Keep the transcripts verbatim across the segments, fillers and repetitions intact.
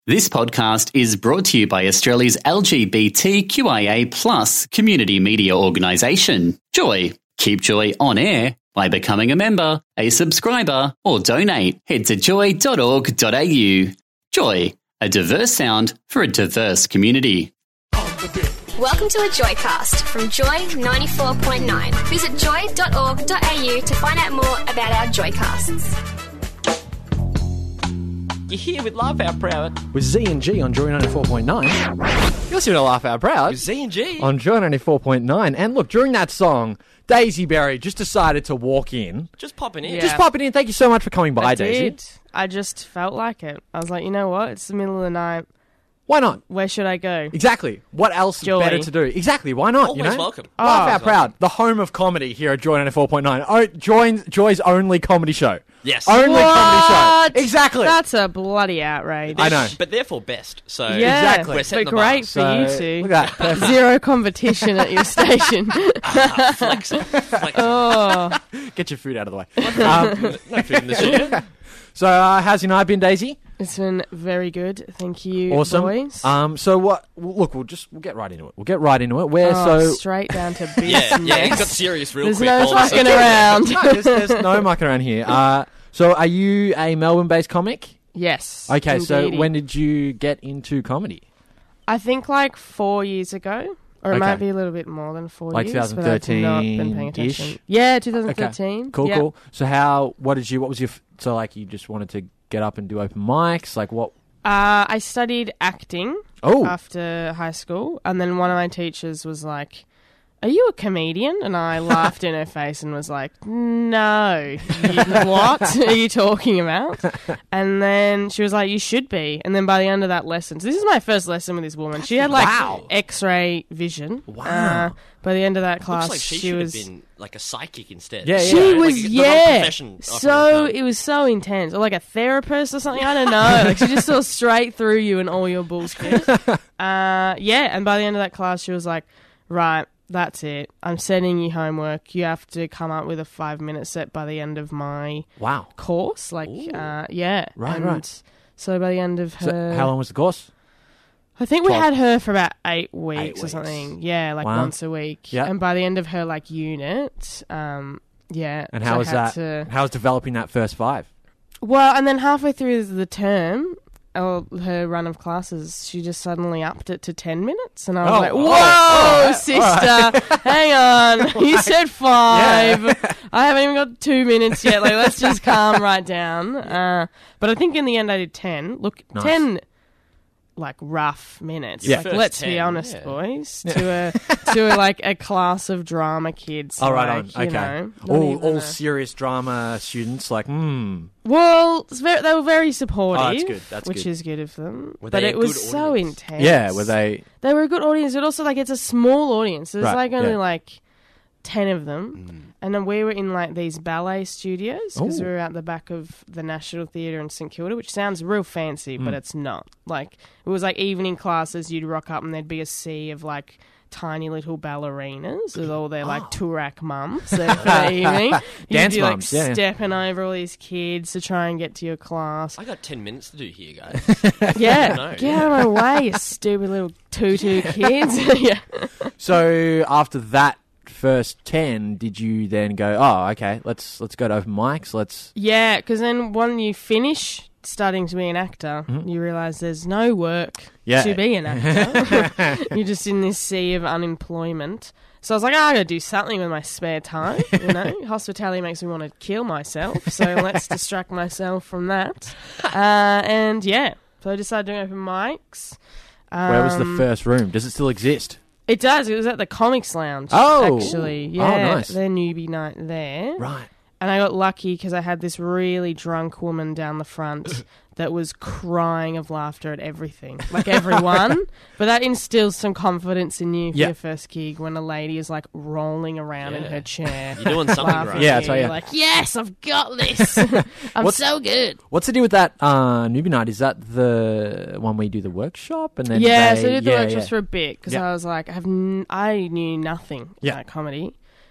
This podcast is brought to you by Australia's L G B T Q I A plus community media organisation, Joy. Keep Joy on air by becoming a member, a subscriber, or donate. Head to joy dot org dot a u. Joy, a diverse sound for a diverse community. Welcome to a Joycast from Joy ninety-four point nine. Visit joy dot org dot a u to find out more about our Joycasts. You're here with Laugh Out Proud. With Z and G on Joy ninety-four point nine. You're listening to Laugh Out Proud. With Z and G. On Joy ninety-four point nine. And look, during that song, Daisy Berry just decided to walk in. Just popping in. Yeah. Just popping in. Thank you so much for coming by, I Daisy. did. I just felt like it. I was like, you know what? It's the middle of the night. Why not? Where should I go? Exactly. What else Joy. better to do? Exactly. Why not? Always you know? welcome. Laugh Oh. Out Proud, the home of comedy here at Joy ninety-four point nine. Oh, Joy's, Joy's only comedy show. Yes. Only What? comedy show. Exactly. That's a bloody outrage. I know. But therefore best. So Yeah, Exactly. We're setting but the bar. great for So, you two. look at that. Perfect. Zero competition at your station. Flex it. Flex it. Oh, Get your food out of the way. Um, No food in the studio. so, uh, how's your night been, Daisy? it's been very good. Thank you, Awesome. boys. Um, so what? w- Look, we'll just we'll get right into it. We'll get right into it. Where Oh, so? straight down to business. Yeah, yeah. It got serious real There's quick. no all of a fucking sudden. around. No, there's, there's no mucking around here. Uh, so are you a Melbourne-based comic? Yes. Okay, so indeedy. when did you get into comedy? I think like four years ago. Or it Okay. might be a little bit more than four Like years. but I've not been paying twenty thirteen-ish? attention. Yeah, twenty thirteen. Cool, yeah. cool. So how? What did you? What was your? f- So like you just wanted to get up and do open mics? Like what? Uh, I studied acting Oh, after high school, and then one of my teachers was like, "Are you a comedian?" And I laughed in her face and was like, "No, you, what are you talking about?" And then she was like, "You should be." And then by the end of that lesson, so this is my first lesson with this woman. She had like Wow. X-ray vision. Wow. Uh, by the end of that class, Looks like she, she should was. have been like a psychic instead. Yeah, yeah. She Yeah, was, like, the wrong yeah, profession often so done. it was so intense, or like a therapist or something. I don't know. Like she just saw straight through you and all your bullshit. uh, yeah, and by the end of that class, she was like, "Right, that's it. I'm sending you homework. You have to come up with a five-minute set by the end of my wow. course." Like, Ooh. uh, yeah, Right, and right. So by the end of her, So how long was the course? I think we twelve had her for about eight weeks or weeks. something. Yeah, like Wow. once a week. Yeah. And by the end of her like unit, um, yeah. And so how I was had that? to- How was developing that first five? Well, and then halfway through the term, or her run of classes, she just suddenly upped it to ten minutes, and I was Oh, like, oh, "Whoa, all right, sister, hang on, you said five. I haven't even got two minutes yet. Like, let's just calm right down." Uh, but I think in the end, I did ten. Look, Nice. ten. Like rough minutes. Yeah. Like, First let's be ten, honest, yeah. boys. To a to a, like a class of drama kids. Oh, right like, on. you Okay. know, not all even all a- serious drama students, like, hmm. Well, it's very, they were very supportive. Oh, that's good, that's which good. is good of them. Were but they a it was good so audience? intense. Yeah, were they? They were a good audience, but also like it's a small audience. There's Right, like only yeah. like ten of them, Mm. and then we were in like these ballet studios because Ooh. we were at the back of the National Theatre in St Kilda, which sounds real fancy, but Mm. it's not. Like it was like evening classes. You'd rock up and there'd be a sea of like tiny little ballerinas with all their like Oh. Turak mums there for the evening. You'd Dance be like mums, yeah, yeah. stepping over all these kids to try and get to your class. I got ten minutes to do here, guys. Yeah, No. get out of my way, you stupid little tutu kids. Yeah. So after that first ten, did you then go? Oh, okay. Let's let's go to open mics. Let's. Yeah, because then when you finish studying to be an actor, Mhm. you realise there's no work Yeah. to be an actor. You're just in this sea of unemployment. So I was like, oh, I gotta do something with my spare time. You know, hospitality makes me want to kill myself. So let's distract myself from that. Uh, and yeah, so I decided doing open mics. Where was the Um, first room? Does it still exist? It does. It was at the Comics Lounge. Oh. actually, Oh, yeah, nice. their newbie night there. Right. And I got lucky because I had this really drunk woman down the front that was crying of laughter at everything, like everyone. But that instills some confidence in you for Yeah. your first gig when a lady is like rolling around in Yeah. her chair. You're doing something laughing right. Yeah, at that's right, you. yeah. Like, yes, I've got this. I'm What's- so good. What's the deal with that uh, newbie night? Is that the one where you do the workshop and then Yeah, they, so I did the yeah, workshops yeah. for a bit because Yeah. I was like, I have n- I knew nothing Yeah. about comedy.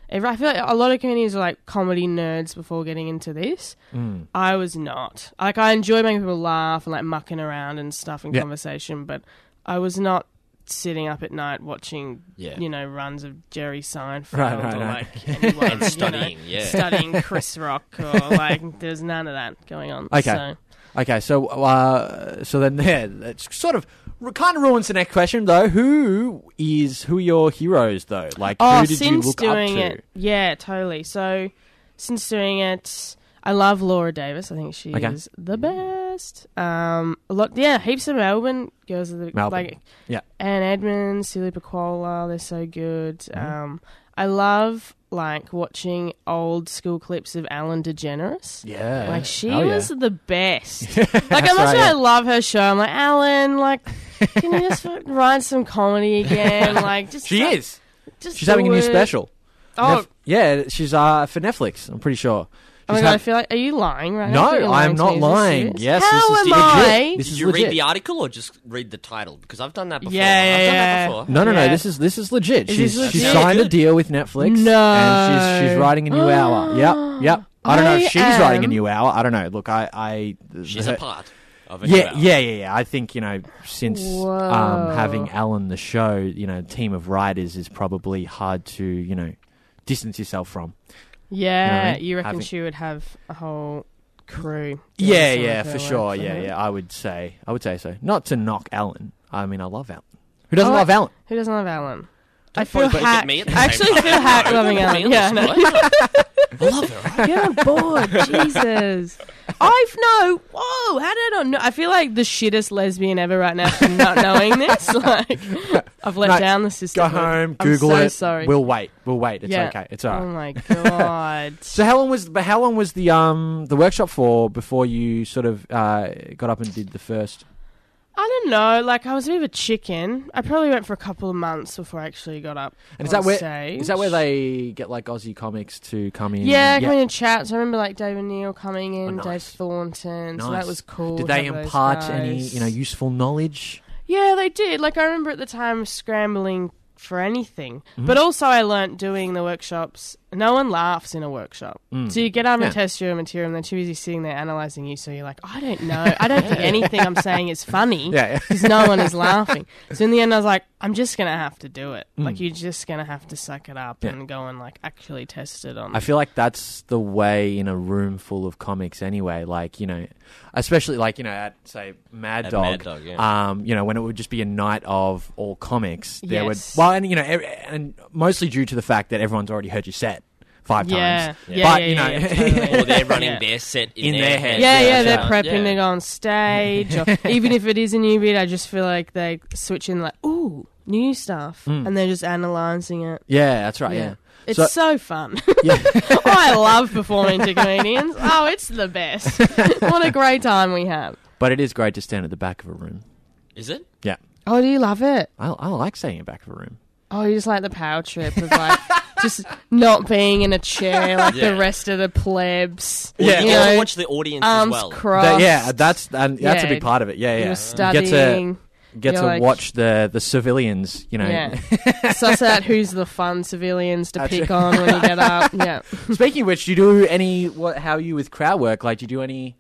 Every, I feel like a lot of comedians are like comedy nerds before getting into this. Mm. I was not. Like, I enjoy making people laugh and like mucking around and stuff in Yeah. conversation, but I was not sitting up at night watching, Yeah. you know, runs of Jerry Seinfeld Right, right, or right. like anyone, And you know, studying, yeah. studying Chris Rock or like there's none of that going on. Okay. So. Okay, so uh, so then yeah, it's sort of kind of ruins the next question though. Who is who are your heroes though? Like Oh, who did since you look doing up to? it, yeah, totally. So since doing it, I love Laura Davis. I think she Okay. is the best. Um, a lot, yeah, heaps of Melbourne girls. Are the, Melbourne. like Yeah. Anne Edmonds, Silly Pacola, they're so good. Mm-hmm. Um, I love like watching old school clips of Ellen DeGeneres. Yeah, Like she Hell yeah. was the best. That's Like as much right, as I yeah. love her show, I'm like Alan. Like, can you just fucking write some comedy again? Like, just She like, is. Just She's having a do new it. special. Oh, Nef- yeah, she's uh, for Netflix. I'm pretty sure. oh my She's god! I had- feel like, are you lying right No, now? I think you're I am lying to not me. Is this lying. serious? Yes, How this is am legit. I? This Did is you legit. read the article or just read the title? Because I've done that before. Yeah, yeah, I've done yeah. that before. No, no, no. Yeah. This is this is legit. Is she's this she's legit? signed a Good. deal with Netflix. No. and she's she's writing a new hour. Yep, yep. I don't know if I she's writing a am- new hour. I don't know. Look, I, I She's her- a part of a yeah, new yeah, yeah, yeah. I think you know since um, Whoa. having Alan the show, you know, team of writers is probably hard to you know distance yourself from. Yeah, You know what I mean? you reckon Having- she would have a whole crew? doing Yeah, some of yeah, her for work sure. for Yeah, her? yeah. I would say, I would say so. Not to knock Alan. I mean, I love Alan. Who doesn't Oh, love Alan? Who doesn't love Alan? I Don't feel point- point at hacked. me at the I same actually time. feel hacked No, loving don't put me Alan. on Yeah, the no. spot. I love her. Right? Get on board, Jesus. I've no. Whoa, how did I not know? I feel like the shittest lesbian ever right now for not knowing this. Like, I've let No, down the system. Go home, I'm Google so it. Sorry. We'll wait. We'll wait. It's Yeah. okay. It's all right. Oh my god. So how long was but how long was the um the workshop for before you sort of uh, got up and did the first? I don't know. Like, I was a bit of a chicken. I probably went for a couple of months before I actually got up. And is on that where stage. is that where they get like Aussie comics to come in? Yeah, and- coming in chats. I remember like David Neal coming in, Oh, nice. Dave Thornton. So Nice. that was cool. Did to they have those impart guys. any you know useful knowledge? Yeah, they did. Like, I remember at the time scrambling for anything. Mm-hmm. But also I learnt doing the workshops. No one laughs in a workshop. Mm. So you get up Yeah. and test your material and they're too busy sitting there analysing you. So you're like, I don't know. I don't think anything I'm saying is funny. Yeah, yeah. Because no one is laughing. So in the end I was like, I'm just going to have to do it. Mm. Like, you're just going to have to suck it up Yeah. and go and like actually test it on. I feel like that's the way in a room full of comics anyway. Like, you know, especially like, you know, at say Mad At Dog, Mad Dog, yeah. um, you know, when it would just be a night of all comics, there Yes. would, well, and, you know, ev- and mostly due to the fact that everyone's already heard you set five yeah. times. Yeah, But, yeah, you yeah, know, yeah, totally. Or they're running Yeah. their set in, In their head. Yeah, Yeah, yeah, they're sure. prepping Yeah. to go on stage. Or even if it is a new bit, I just feel like they switch in like, ooh, new stuff. Mm. And they're just analysing it. Yeah, that's right, yeah. It's So- so, fun. Yeah. Oh, I love performing to comedians. Oh, it's the best. What a great time we have. But it is great to stand at the back of a room. Is it? Yeah. Oh, do you love it? I, I like standing at the back of a room. Oh, you just like the power trip of like just not being in a chair like Yeah. the rest of the plebs. Or Yeah. you You get to know, watch the audience arms as well. crossed. That- yeah, that's and that's a Yeah. big part of it. Yeah, yeah. You're Get studying. to get You're to like- watch the the civilians. You know, Yeah. Suss out who's the fun civilians to That's pick it. on when you get up. Yeah. Speaking of which, do you do any? What? How are you with crowd work? Like, do you do any?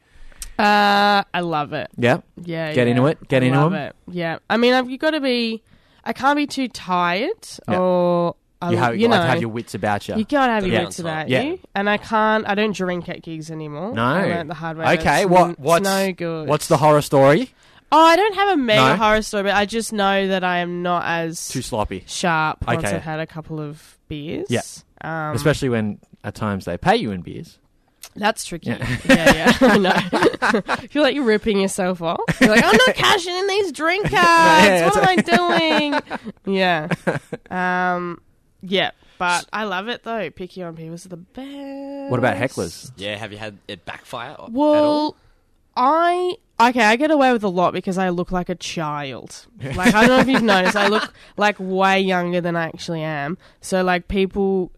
Uh, I love it. Yeah. Yeah. Get yeah. into it? Get I into love 'em? it. Yeah. I mean, I've, you've got to be. I can't be too tired, Yeah. or I, You have you like know, to have your wits about you. you gotta have your Yeah. wits about Yeah. you. And I can't. I don't drink at gigs anymore. No. I learned the hard way. Okay, It's, what- it's what's- no good. What's the horror story? Oh, I don't have a mega No? horror story, but I just know that I am not as Too sloppy, sharp once Okay. I've had a couple of beers. Yeah. Um, especially when at times they pay you in beers. That's tricky. Yeah. Yeah, yeah. I know. I feel like you're ripping yourself off. You're like, I'm not cashing in these drink cards. Yeah, what am I doing? Yeah. Um, yeah. But I love it though. Picky on people's the best. What about hecklers? Yeah, have you had it backfire at all? Well, I okay, I get away with a lot because I look like a child. Like, I don't know if you've noticed, I look like way younger than I actually am. So like people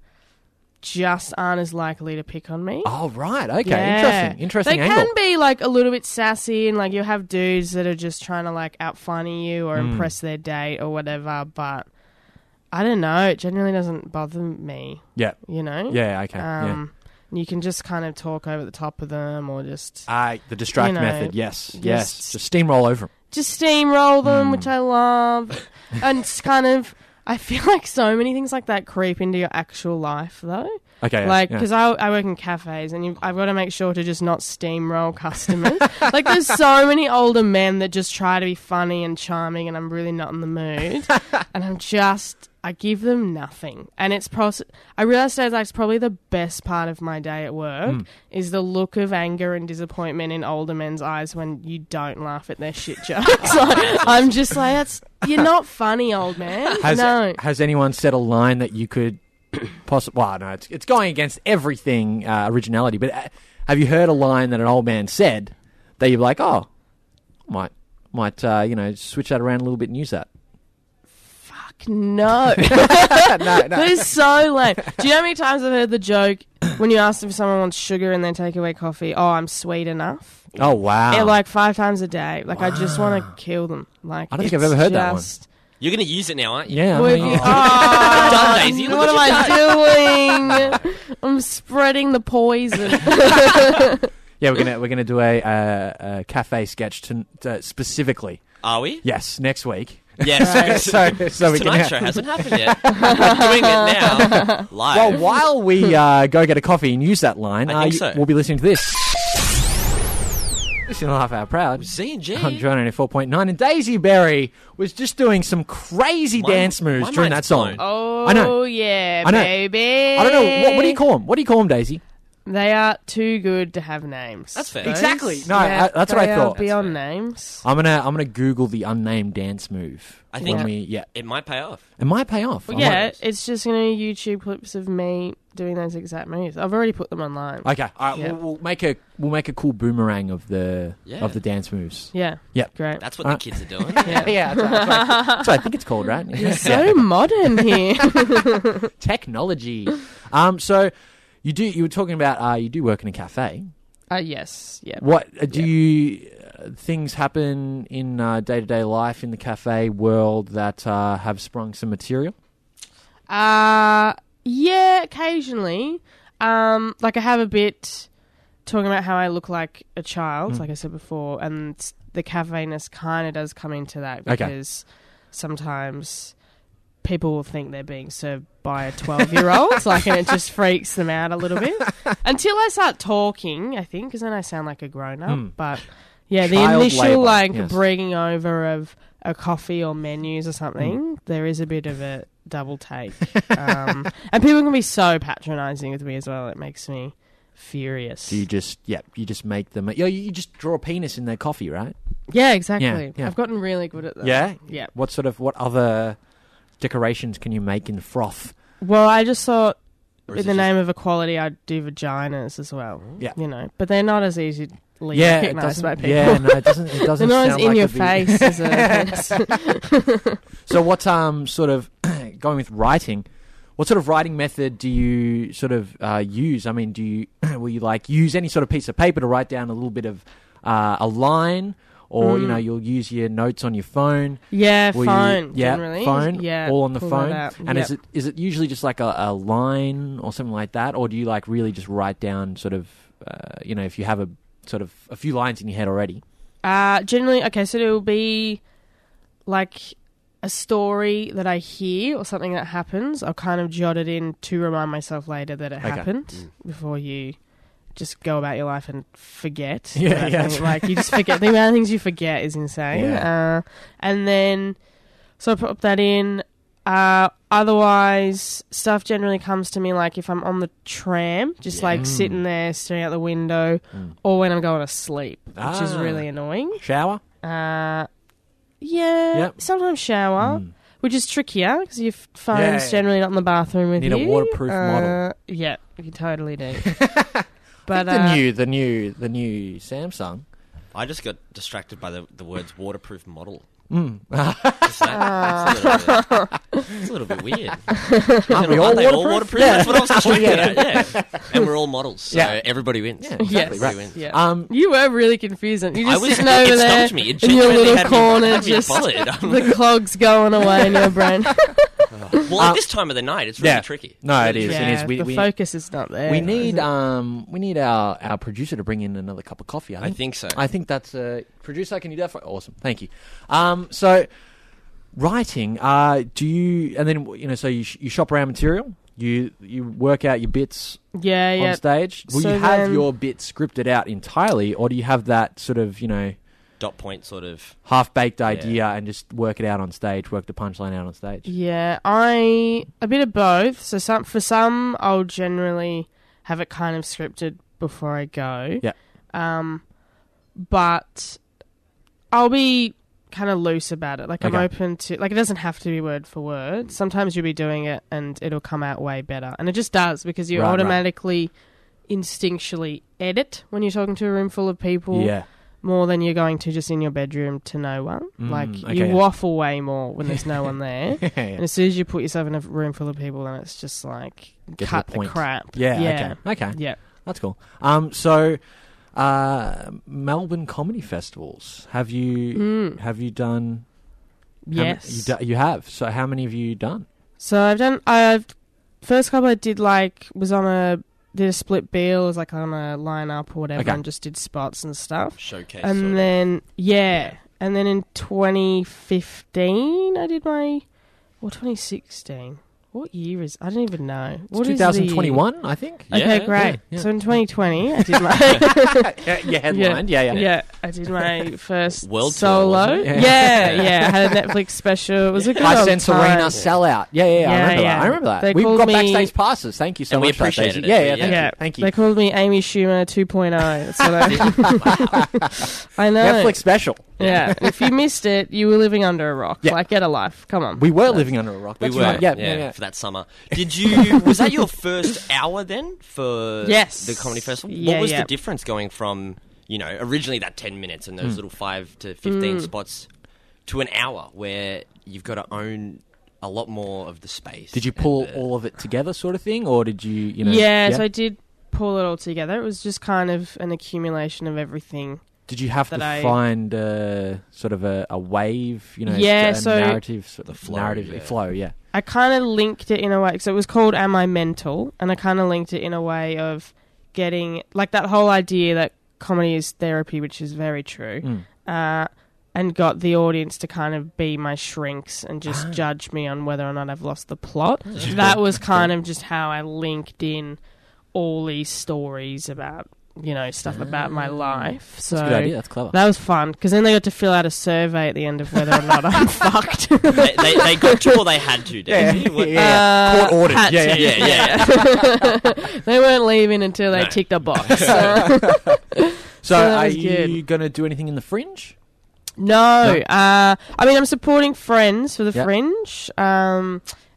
just aren't as likely to pick on me. Oh right, okay, Yeah. interesting, interesting They angle. can be like a little bit sassy and like you have dudes that are just trying to like out funny you or Mm. impress their date or whatever, but I don't know. It generally doesn't bother me. Yeah. You know. Yeah. Okay. yeah. Um, You can just kind of talk over the top of them, or just Uh, the distract you know, method. Yes. Yes. just- Just steamroll over 'em. just steamroll them, Hmm. which I love. And it's kind of, I feel like so many things like that creep into your actual life, though. Okay. Like, yeah. because I, I work in cafes, and you, I've got to make sure to just not steamroll customers. Like, there's so many older men that just try to be funny and charming, and I'm really not in the mood. And I'm just, I give them nothing. And it's, pros- I realised that it's probably the best part of my day at work Mm. is the look of anger and disappointment in older men's eyes when you don't laugh at their shit jokes. Like, I'm just like, that's, you're not funny, old man. Has, no. has anyone said a line that you could possibly... Well, no, it's, it's going against everything uh, originality, but uh, have you heard a line that an old man said that you're like, oh, might, might uh, you know, switch that around a little bit and use that? No. no, no. That is so lame. Do you know how many times I've heard the joke when you ask if someone wants sugar in their takeaway coffee, oh, I'm sweet enough? Oh, wow. Yeah, like five times a day. Like, I just want to kill them. Like, I don't think I've it's ever heard that one. just- You're going to use it now, aren't you? Yeah. I Well, mean, you- oh. Oh, Done, Daisy. Look what am what I doing? I'm spreading the poison. Yeah, we're gonna we're gonna do a, uh, a cafe sketch to, to specifically. Are we? Yes, next week. Yes. so so we can. Tonight have- show hasn't happened yet. We're doing it now, live. Well, while we uh, go get a coffee and use that line, I uh, think you- so. we'll be listening to this. Listen to Half Hour Proud. Z and G. On Joy ninety-four point nine, and Daisy Berry was just doing some crazy My- dance moves my during that mind's song. blown. Oh, I know. yeah, I know. baby. I don't know what, what do you call them? What do you call them, Daisy? They are too good to have names. That's fair. Those. Exactly. No, Yeah, I- that's what I they are thought. Beyond That's names. I'm gonna I'm gonna Google the unnamed dance move. I think- when we yeah, It might pay off. it might pay off. Well, I yeah, might- it's just going to YouTube clips of me doing those exact moves. I've already put them online. Okay, all right. Yeah. We'll, we'll make a we'll make a cool boomerang of the Yeah. of the dance moves. Yeah. Yep. Great. That's what Uh, the kids are doing. yeah. yeah, that's, right, that's, right. That's what I think it's called, right? You're so modern here. Technology. Um, so you do you were talking about uh, you do work in a cafe. uh, yes. Yeah. What uh, do Yeah. you uh, things happen in day to day life in the cafe world that uh, have sprung some material? Uh, yeah, occasionally. Um, like I have a bit talking about how I look like a child, Mm. like I said before, and s- the cafe-ness kind of does come into that Okay. because sometimes people will think they're being served by a twelve-year-old, like, and it just freaks them out a little bit. Until I start talking, I think, because then I sound like a grown-up. Mm. But, yeah, the Child initial, labour, like, yes. bringing over of a coffee or menus or something, Mm. there is a bit of a double take. um, and people can be so patronising with me as well. It makes me furious. Do you just yeah you just make them you, you just draw a penis in their coffee, right? Yeah, exactly. Yeah, yeah. I've gotten really good at that. Yeah? Yeah. What sort of what other decorations can you make in froth? Well, I just thought Or is in it the just- name of equality, I'd do vaginas as well. Yeah. You know, but they're not as easily Yeah, it recognised doesn't. by people. Yeah, no, it doesn't. It doesn't. They're not as sound in like your it'd be- face as a penis. So what um sort of going with writing? What sort of writing method do you sort of uh, use? I mean, do you will you like use any sort of piece of paper to write down a little bit of uh, a line, or you Mm. know you'll use your notes on your phone? Yeah, Will you- phone, yeah, generally. phone, Yeah, all on the pull that phone. out. And Yep. is it is it usually just like a, a line or something like that, or do you like really just write down sort of uh, you know if you have a sort of a few lines in your head already? Uh, generally, okay, so it will be like a story that I hear or something that happens. I'll kind of jot it in to remind myself later that it Okay. happened Mm. before you just go about your life and forget. Yeah, That yeah, thing. Like, you just forget. The amount of things you forget is insane. Yeah. Uh, and then, so I put that in. Uh, otherwise, stuff generally comes to me like if I'm on the tram, just Yeah. like Mm. sitting there staring out the window, Mm. or when I'm going to sleep, which is Ah. really annoying. Shower. Uh, yeah, Yep. sometimes shower, Mm. which is trickier because your f- phone's Yeah, yeah. generally not in the bathroom with Need you. a waterproof uh, model. Yeah, you totally do. I but think uh, the new the new the new Samsung. I just got distracted by the, the words waterproof model. Mm. Just that, it's, a little bit, it's a little bit weird. Aren't we all Aren't they all waterproof? waterproof? Yeah. That's what I was distracted Yeah. at, yeah. And we're all models, so Yeah. everybody wins. Yeah, exactly, Yes. right. wins. yeah. Um, You were really confusing. You're I just was, sitting over it there stumped me. It in your genuinely little had me- corner, had me just followed. the clogs going away in your brain. Well, Uh, at this time of the night, it's really yeah. tricky. No, it Really is. tricky. It Yeah, is. We- the we- focus is not there. We is need it? um we need our, our producer to bring in another cup of coffee. I I think, think so. I think that's uh producer. Can you do that for awesome? Thank you. Um, so writing. Uh, do you and then you know so you sh- you shop around material. You you work out your bits Yeah, yeah. on stage. Will So you have then- your bits scripted out entirely, or do you have that sort of you know Dot point sort of. half baked idea and just work it out on stage, work the punchline out on stage? Yeah, I a bit of both. So some for some, I'll generally have it kind of scripted before I go. Yeah. Um, but I'll be kind of loose about it. Like I'm Okay. open to like it doesn't have to be word for word. Sometimes you'll be doing it and it'll come out way better, and it just does because you Right, right. automatically, instinctually edit when you're talking to a room full of people. Yeah. More than you're going to just in your bedroom to no one. Mm, like okay, you yeah. waffle way more when there's no one there. Yeah, And yeah. as soon as you put yourself in a room full of people, then it's just like Get to cut the the, point. crap. Yeah, yeah, okay, okay. yeah. That's cool. Um, so uh, Melbourne comedy festivals. Have you Mm. have you done? how ma- Yes. you, do, you have. So how many have you done? So I've done. I've first couple I did like was on a did a split bill, was like on a lineup or whatever, Okay. and just did spots and stuff. Showcase. And sort of. then yeah. Yeah. and then in twenty fifteen I did my or twenty sixteen. What year is? I don't even know. What is the twenty twenty-one, I think. Yeah, Okay, great. yeah, yeah. So in twenty twenty, I did my yeah, yeah, headlined. Yeah, yeah. yeah, I did my first World tour, solo. wasn't it? Yeah, yeah. I had a Netflix special. It was a good High old Sense time. Arena sellout. Yeah, yeah, yeah. I Yeah, remember yeah. that. I remember that. They We've called got me- backstage passes. Thank you so And we much. for that, appreciated Daisy. it, Yeah, yeah. yeah. Thank Yeah, you. Thank you. They called me Amy Schumer two point oh. That's what I, I know. Netflix special. Yeah. If you missed it, you were living under a rock. Yeah. Like, get a life. Come on. We were living under a rock. We That's were, right. Yeah, yeah, yeah, yeah. for that summer. Did you? Was that your first hour then for Yes. the comedy festival? Yeah, what was yeah. the difference going from you know originally that ten minutes and Hmm. those little five to fifteen Mm. spots to an hour where you've got to own a lot more of the space? Did you and pull the- all of it together, sort of thing, or did you, you know? yeah, so I did pull it all together. It was just kind of an accumulation of everything. Did you have that to I- find uh, sort of a, a wave, you know, Yeah, a so- narrative, sort The of flow, narrative yeah. flow, yeah. I kind of linked it in a way. So it was called Am I Mental? And I kind of linked it in a way of getting, like that whole idea that comedy is therapy, which is very true. Mm. Uh, and got the audience to kind of be my shrinks and just judge me on whether or not I've lost the plot. That was kind of just how I linked in all these stories about, you know, stuff about my life. So That's a good idea. That's clever. that was fun because then they got to fill out a survey at the end of whether or not I'm fucked. they, they, they got to or they had to, Daisy? What- yeah. Uh, Court ordered. had Yeah, to, yeah, yeah, yeah. They weren't leaving until they No. ticked a box. So. So, that are was you good. going to do anything in the Fringe? No, uh, I mean I'm supporting friends for the Yep. Fringe, um,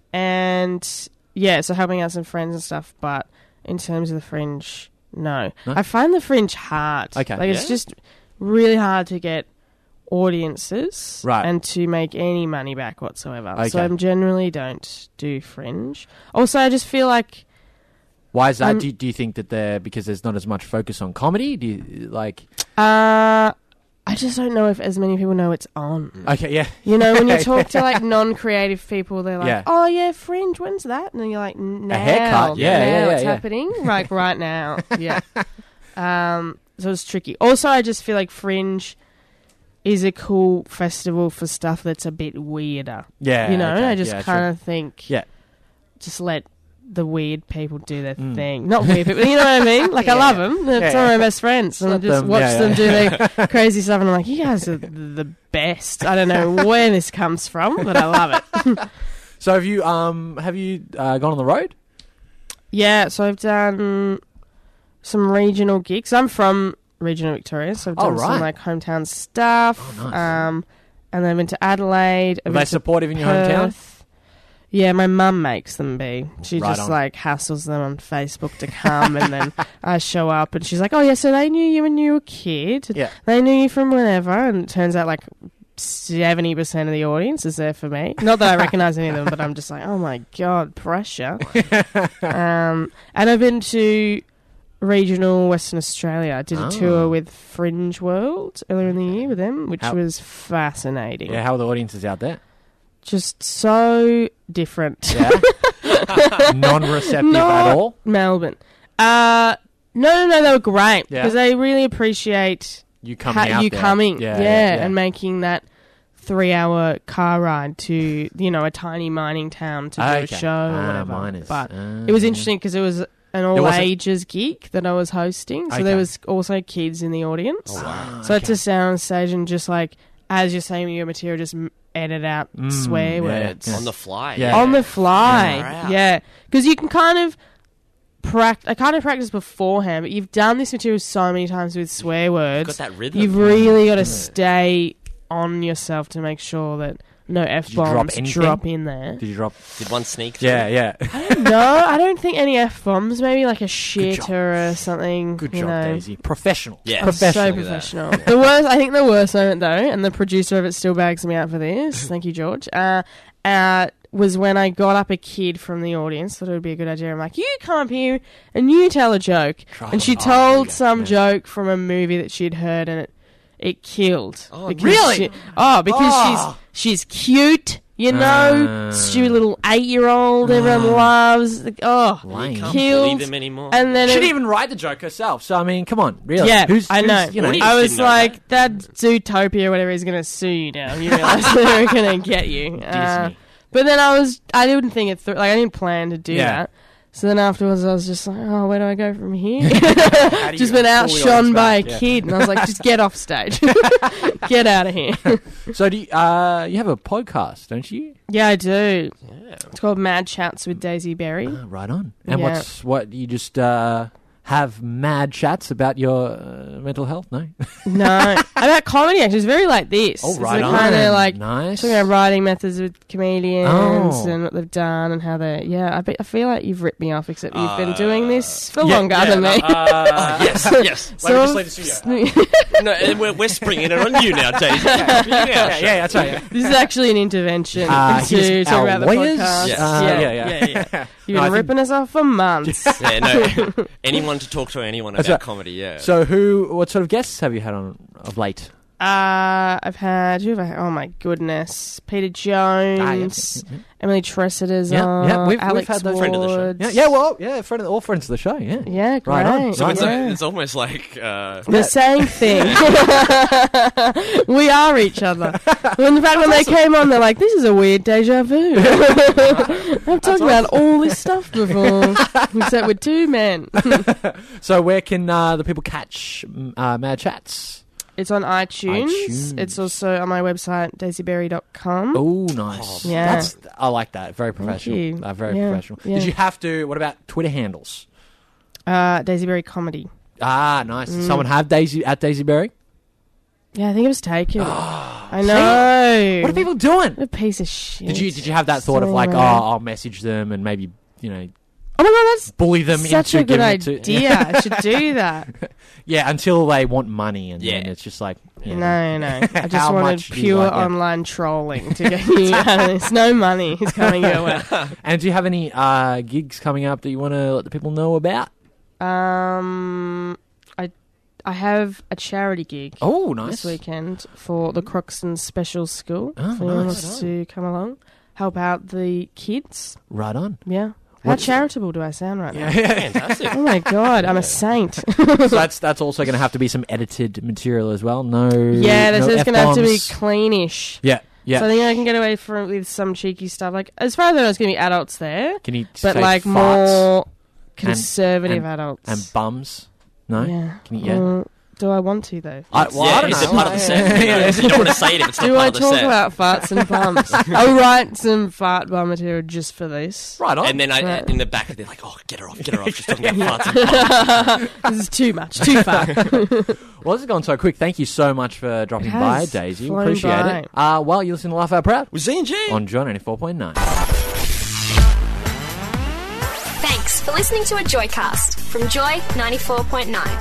and yeah, so helping out some friends and stuff. But in terms of the Fringe, no, No? I find the Fringe hard. Okay. like it's Yeah? just really hard to get audiences Right. and to make any money back whatsoever. Okay. So I generally don't do Fringe. Also, I just feel like. Why is that? Um, do, you, do you think that they're because there's not as much focus on comedy? Do you like? Uh, I just don't know if as many people know it's on. Okay, yeah, You know, when you talk to like non-creative people, they're like, Yeah. "Oh yeah, Fringe, when's that?" And then you're like, "Now, haircut, yeah, now yeah, yeah, it's yeah. happening, like right now." Yeah. Um. So it's tricky. Also, I just feel like Fringe is a cool festival for stuff that's a bit weirder. yeah. you know, okay, I just yeah, kind sure. of think, Yeah. just let the weird people do their Mm. thing. Not weird people, you know what I mean? Like I Yeah. love them. They're Yeah, some of yeah. my best friends, and I Let just them- watch yeah, them yeah. do their crazy stuff, and I'm like, you guys are the best. I don't know where this comes from, but I love it. So have you um have you uh, gone on the road? Yeah, so I've done some regional gigs. I'm from regional Victoria, so I've Oh, done some right. like hometown stuff. Oh, nice. Um, and then I went to Adelaide. I Are went they to supportive in your hometown? Perth. Yeah, my mum makes them be. She Right just on. like hassles them on Facebook to come, and then I show up, and she's like, "Oh yeah, so they knew you when you were a kid. Yeah. They knew you from whenever." And it turns out like seventy percent of the audience is there for me. Not that I recognise any of them, but I'm just like, "Oh my god, pressure." um, and I've been to regional Western Australia. I did a Oh. tour with Fringe World earlier in the year with them, which How- was fascinating. Yeah, how are the audiences out there? just so different. Yeah. Non-receptive Not at all. Melbourne. Uh, no, no, no, they were great Yeah. because they really appreciate You coming ha- out you there. coming, Yeah, yeah, yeah, yeah. and making that three-hour car ride to, you know, a tiny mining town to do Okay. a show or Ah, whatever. miners. But Ah. it was interesting because it was an all wasn't- ages gig that I was hosting, so Okay. there was also kids in the audience. Oh, wow. So it's a sound stage and just like as you're saying your material, just m- edit out Mm, swear yeah, words yeah. On the fly. Yeah. on the fly. Far out. Yeah, because you can kind of practice. I kind of practice beforehand, but you've done this material so many times with swear words. Got that rhythm. You've really got to stay on yourself to make sure that no f you drop bombs anything? drop in there. Did you drop? Did one sneak through? Yeah, yeah. No, I don't think any f bombs. Maybe like a job. shitter or something. Good you job, know. Daisy. Professional. Yeah. Professional. So Look at that. professional. The worst, I think, the worst moment though, and the producer of it still bags me out for this. Thank you, George. Uh, uh, was when I got up a kid from the audience. Thought it would be a good idea. I'm like, you come up here and you tell a joke. Try and she it. Oh, told yeah, some yeah. joke from a movie that she'd heard, and it it killed. Oh, Because really? she- oh, because Oh. she's she's cute. You know, Ah. stupid little eight-year-old everyone loves. Like, oh, Lame. You can't Killed. believe them anymore. and then She it, didn't even write the joke herself. So I mean, come on, really? yeah, Who's, I who's, know. You know, Audience I was didn't know like, that Zootopia or whatever is going to sue you now. You realise they're going to get you. Uh, Disney. but then I was, I didn't think it through. Like, I didn't plan to do Yeah. that. So then afterwards, I was just like, oh, where do I go from here? How do just you been pull the outshone audience by a back? Yeah. kid. And I was like, just get off stage. Get out of here. So do you, uh, you have a podcast, don't you? Yeah, I do. yeah. It's called Mad Chats with Daisy Berry. Uh, right on. And Yeah. what's what you just uh, have mad chats about your uh, mental health? No. No, about comedy actually. It's very like this. Oh, It's right the on. kind of like nice. talking about writing methods with comedians Oh. and what they've done and how they. Yeah, I, be, I feel like you've ripped me off, except you've been Uh, doing this for Yeah, longer yeah, than me. Uh, Yes, yes. Wait, we just leave the studio. No, and we're, we're springing it on you now, Daisy. yeah, yeah, yeah, that's right. Yeah. This is actually an intervention Uh, to here's talk our about the lawyers. podcast. Yes. Uh, yeah, yeah, yeah. yeah, yeah. You've No, I been think- ripping us off for months. Yeah, no. Anyone to talk to anyone That's about right. comedy, yeah. So, who? What sort of guests have you had on of late? Uh, I've had who have I? Oh my goodness, Peter Jones, Ah, yeah, yeah, Emily Tressiter's yeah. on, yeah, we've, Alex we've had those. Friend of the show. Woods. Yeah, yeah, well, yeah, friend of, all friends of the show. Yeah, Yeah, great. Right on. so it's, yeah. a, it's almost like... Uh, The same thing. We are each other. Well, in fact, when they came on, they're like, "This is a weird deja vu." I've talked about all this stuff before, except with two men. So, where can uh, the people catch mm, uh, Mad Chats? It's on iTunes. iTunes. It's also on my website, daisy berry dot com. Oh, nice. Yeah. That's I like that. Very professional. you. Uh, very Yeah, professional. yeah. Did you have to? What about Twitter handles? Uh, Daisy Berry Comedy. Ah, nice. Mm. Someone have Daisy at Daisy Berry. Yeah, I think it was taken. I know. What are people doing? What a piece of shit. Did you did you have that thought of like, oh, Anyway. I'll message them and maybe you know Oh my god, that's bully them such into a good giving idea. it to I should do that. yeah until they want money and then Yeah. it's just like yeah. No, no. I just How wanted much do you pure like that? online trolling to get you out of this. No money is coming your way. And do you have any uh, gigs coming up that you want to let the people know about? Um, I I have a charity gig Oh, nice. this weekend for the Croxton Special School. Oh, if anyone nice. wants to come along, help out the kids. Right on. Yeah. How What's- charitable do I sound right now? fantastic. Oh my god, I'm a saint. So that's that's also going to have to be some edited material as well. No. Yeah, no there's going to have to be F-bombs. cleanish. Yeah, yeah. So I think I can get away from with some cheeky stuff. Like as far as I know, it's going to be adults there, Can you but say like farts more conservative and- adults and bums? No. Yeah. Can you? Yeah. Mm, do I want to though? I, well, yeah, I don't is know. it part of the set? You, know, you don't want to say it if it's not Do part I of the talk set. about farts and bumps? I'll write some fart bum material just for this. Right on. And then I, Right. in the back, they're like, oh, get her off, get her off. She's talking about farts and bumps. This is too much, too far. Well, this has gone so quick. Thank you so much for dropping It by, has Daisy. flown Appreciate by. it. Uh, well, you listen to Laugh Out Proud With Z and G. on Joy ninety-four point nine. Thanks for listening to a Joycast from Joy ninety-four point nine.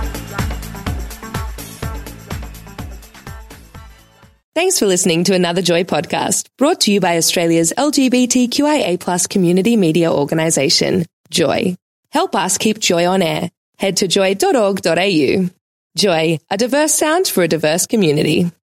Thanks for listening to another Joy podcast brought to you by Australia's L G B T Q I A plus community media organisation, Joy. Help us keep Joy on air. Head to joy dot org dot a u. Joy, a diverse sound for a diverse community.